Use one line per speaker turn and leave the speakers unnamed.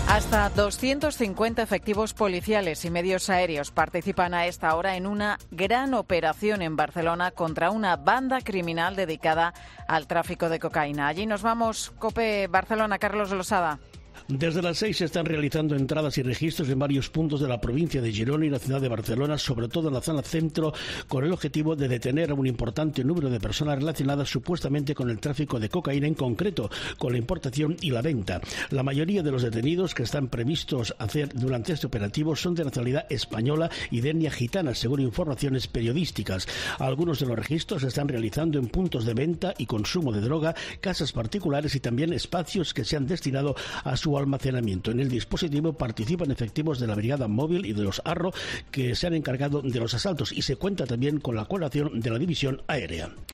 Hasta 250 efectivos policiales y medios aéreos participan a esta hora en una gran operación en Barcelona contra una banda criminal dedicada al tráfico de cocaína. Allí nos vamos, COPE Barcelona, Carlos Losada.
Desde las 6 se están realizando entradas y registros en varios puntos de la provincia de Girona y la ciudad de Barcelona, sobre todo en la zona centro, con el objetivo de detener a un importante número de personas relacionadas supuestamente con el tráfico de cocaína, en concreto con la importación y la venta. La mayoría de los detenidos que están previstos hacer durante este operativo son de nacionalidad española y de etnia gitana, según informaciones periodísticas. Algunos de los registros se están realizando en puntos de venta y consumo de droga, casas particulares y también espacios que se han destinado a su almacenamiento. En el dispositivo participan efectivos de la Brigada Móvil y de los Arro, que se han encargado de los asaltos, y se cuenta también con la colaboración de la División Aérea.